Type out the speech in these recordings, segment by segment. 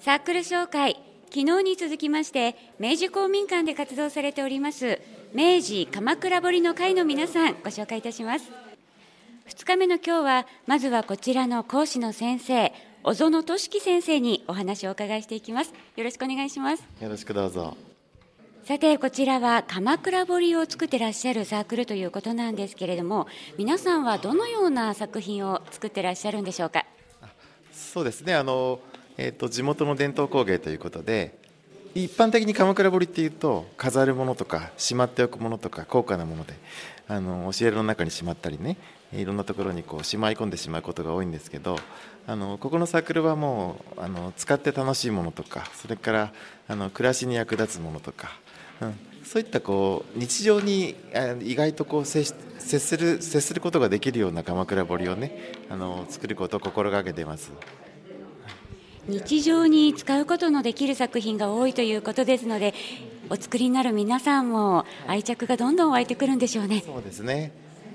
サークル紹介、昨日に続きまして明治公民館で活動されております明治鎌倉彫の会の皆さん、ご紹介いたします。2日目の今日は、まずはこちらの講師の先生、小園俊樹先生にお話をお伺いしていきます。よろしくお願いします。 よろしくどうぞ。 さて、こちらは鎌倉彫を作ってらっしゃるサークルということなんですけれども、皆さんはどのような作品を作ってらっしゃるんでしょうか。 そうですね、地元の伝統工芸ということで、一般的に鎌倉彫っていうと飾るものとかしまっておくものとか高価なもので押し入れの中にしまったりね、いろんなところにこうしまい込んでしまうことが多いんですけど、ここのサークルはもう使って楽しいものとか、それから暮らしに役立つものとか、そういったこう日常に意外とこう接することができるような鎌倉彫をね作ることを心がけています。 日常に使うことのできる作品が多いということですので、お作りになる皆さんも愛着がどんどん湧いてくるんでしょうね。 そうですね、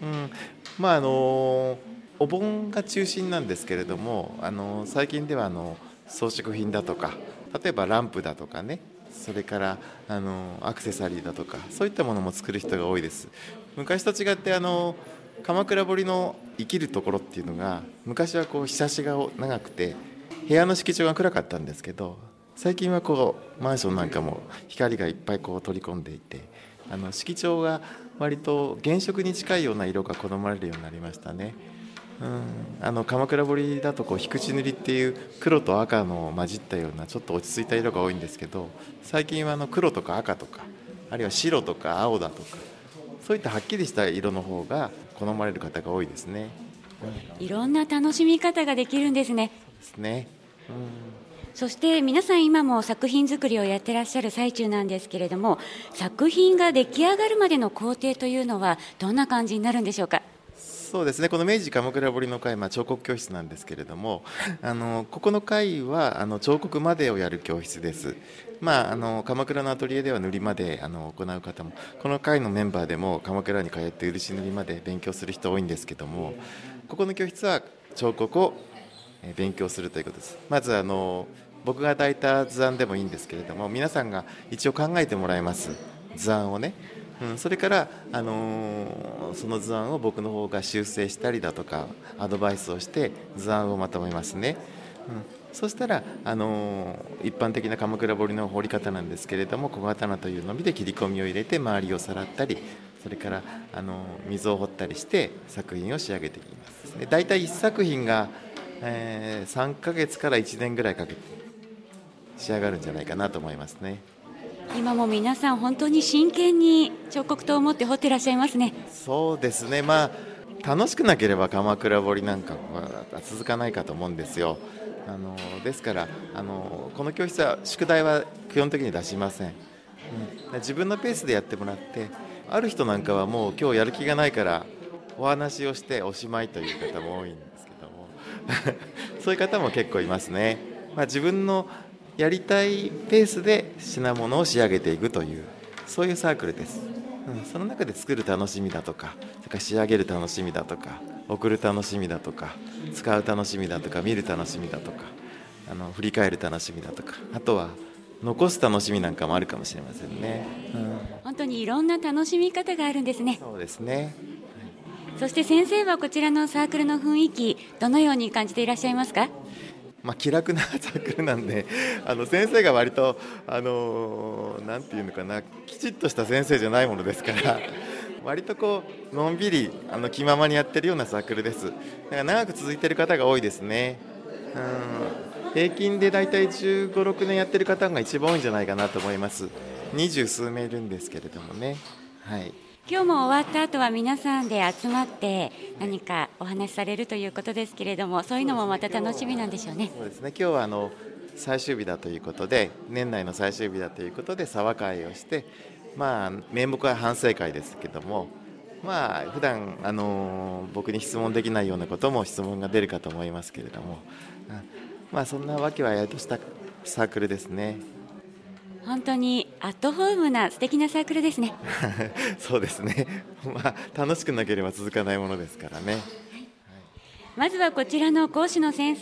お盆が中心なんですけれども、最近では装飾品だとか、例えばランプだとかね、それからアクセサリーだとか、そういったものも作る人が多いです。昔と違って鎌倉彫の生きるところっていうのが、昔はこう日差しが長くて部屋の敷地が暗かったんですけど、最近はこうマンションなんかも光がいっぱいこう取り込んでいて、色調が割と原色に近いような色が好まれるようになりましたね。鎌倉彫だとこう引口塗りっていう黒と赤の混じったようなちょっと落ち着いた色が多いんですけど、最近は黒とか赤とか、あるいは白とか青だとか、そういったはっきりした色の方が好まれる方が多いですね。 いろんな楽しみ方ができるんですね。 そうですね。 そして皆さん今も作品作りをやってらっしゃる最中なんですけれども、作品が出来上がるまでの工程というのはどんな感じになるんでしょうか。 そうですね、この明治鎌倉彫の会、彫刻教室なんですけれども、ここの会は彫刻までをやる教室です。鎌倉のアトリエでは塗りまで行う方も、この会のメンバーでも鎌倉に通って漆塗りまで勉強する人多いんですけども、ここの教室は彫刻を勉強するということです。まず僕が抱いた図案でもいいんですけれども、皆さんが一応考えてもらいます、図案をね。それから、その図案を僕の方が修正したりだとかアドバイスをして図案をまとめますね。そしたら、一般的な鎌倉彫の彫り方なんですけれども、小刀というのみで切り込みを入れて周りをさらったり、それから溝を彫ったりして作品を仕上げていきます。だいたい1作品が、3ヶ月から1年ぐらいかけて仕上がるんじゃないかなと思いますね。 今も皆さん本当に真剣に彫刻刀を持って彫ってらっしゃいますね。 そうですね、楽しくなければ鎌倉彫なんかは続かないかと思うんですよ。ですからこの教室は宿題は基本的に出しません。自分のペースでやってもらって、ある人なんかはもう今日やる気がないからお話をしておしまいという方も多いんですけどもそういう方も結構いますね。自分のやりたいペースで品物を仕上げていくという、そういうサークルです。その中で作る楽しみだとか、それから仕上げる楽しみだとか、送る楽しみだとか、使う楽しみだとか、見る楽しみだとか、振り返る楽しみだとか、あとは残す楽しみなんかもあるかもしれませんね。 本当にいろんな楽しみ方があるんですね。 そうですね。 そして先生はこちらのサークルの雰囲気、どのように感じていらっしゃいますか。 気楽なサークルなんで、先生が割となんていうのかな、きちっとした先生じゃないものですから割とこうのんびり気ままにやってるようなサークルです。だから長く続いている方が多いですね。平均でだいたい15、16年やってる方が一番多いんじゃないかなと思います。20数名いるんですけれどもね。 今日も終わった後は皆さんで集まって何かお話しされるということですけれども、そういうのもまた楽しみなんでしょうね。 そうですね、今日は最終日だということで、年内の最終日だということで沢会をして、名目は反省会ですけども、普段僕に質問できないようなことも質問が出るかと思いますけれども、そんなわけはやとしたサークルですね。 本当にアットホームな素敵なサークルですねそうですね、楽しくなければ続かないものですからね。 まずはこちらの講師の先生、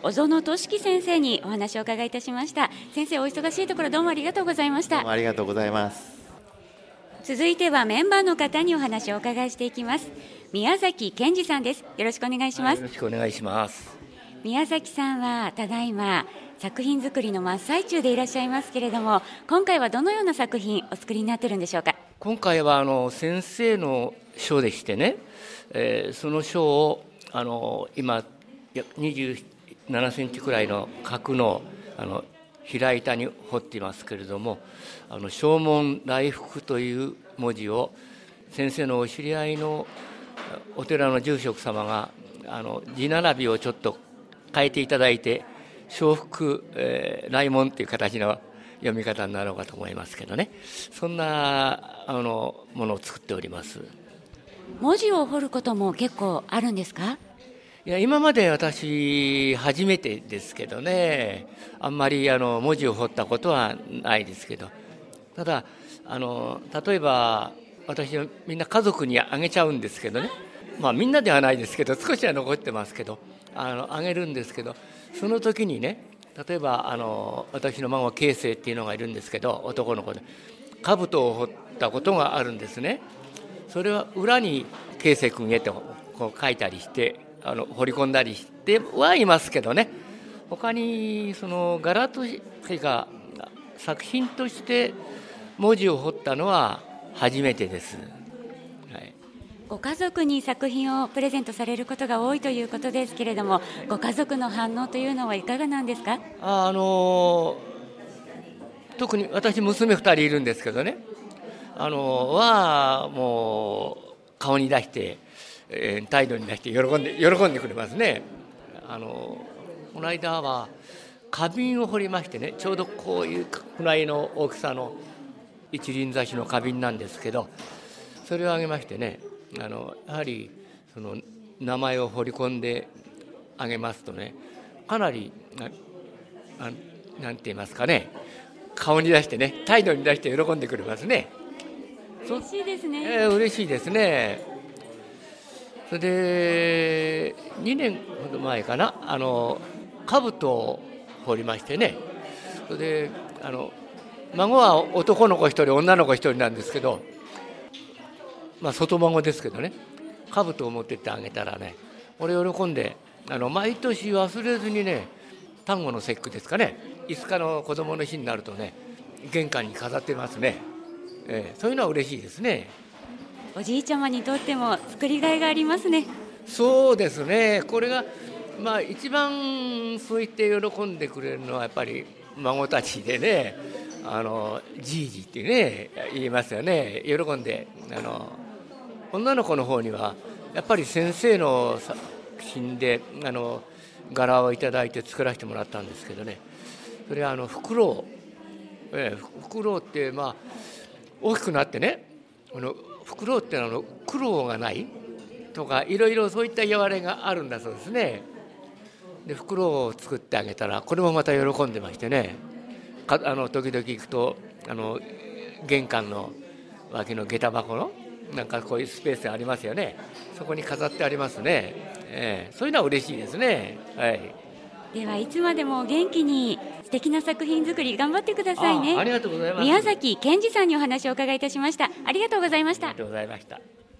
小園俊樹先生にお話を伺いいたしました。先生、お忙しいところどうもありがとうございました。 どうもありがとうございます。 続いてはメンバーの方にお話をお伺いしていきます。宮崎健二さんです。よろしくお願いします。 よろしくお願いします。 宮崎さんはただいま作品作りの真っ最中でいらっしゃいますけれども、今回はどのような作品お作りになっているんでしょうか。 今回は先生の書でしてね、その書を今27センチくらいの角の平板に彫っていますけれども、正門来福という文字を先生のお知り合いのお寺の住職様が字並びをちょっと変えていただいて、正福、来門という形の読み方になろうかと思いますけどね、そんなものを作っております。 文字を彫ることも結構あるんですか。 いや、今まで私初めてですけどね、あんまり文字を彫ったことはないですけど、ただ例えば私はみんな家族にあげちゃうんですけどね、まあみんなではないですけど少しは残ってますけど、あげるんですけど、その時にね、例えば私の孫慶生っていうのがいるんですけど、男の子で兜を彫ったことがあるんですね。それは裏に慶生君へとこう書いたりして彫り込んだりしてはいますけどね、他にその柄というか作品として文字を彫ったのは初めてです。はい、 ご家族に作品をプレゼントされることが多いということですけれども、ご家族の反応というのはいかがなんですか。 特に私娘2人いるんですけどね、はもう顔に出して態度に出して喜んでくれますね。この間は花瓶を彫りましてね、ちょうどこういうくらいの大きさの一輪挿しの花瓶なんですけど、それをあげましてね、やはりその名前を彫り込んであげますとね、かなりなんて言いますかね、顔に出してね、態度に出して喜んでくれますね。 嬉しいですね。 嬉しいですね。それで2年ほど前かな、兜を彫りましてね、それで孫は男の子1人女の子1人なんですけど、まあ外孫ですけどね、兜を持ってってあげたらね、俺喜んで毎年忘れずにね、端午の節句ですかね、5日の子供の日になるとね、玄関に飾ってますね。そういうのは嬉しいですね。 おじいちゃまにとっても作りがいがありますね。 そうですね、これがまあ一番そう言って喜んでくれるのはやっぱり孫たちでね、じいじってね言いますよね。喜んで女の子の方にはやっぱり先生の作品で柄をいただいて作らせてもらったんですけどね、それはフクロウってまあ大きくなってね、フクロウって苦労がないとかいろいろそういった言われがあるんだそうですね。でフクロウを作ってあげたらこれもまた喜んでましてね、時々行くと玄関の脇の下駄箱のなんかこういうスペースがありますよね、そこに飾ってありますね。そういうのは嬉しいですね。はい、 ではいつまでも元気に素敵な作品作り頑張ってくださいね。 ありがとうございます。 宮崎健二さんにお話をお伺いいたしました。ありがとうございました。 ありがとうございました。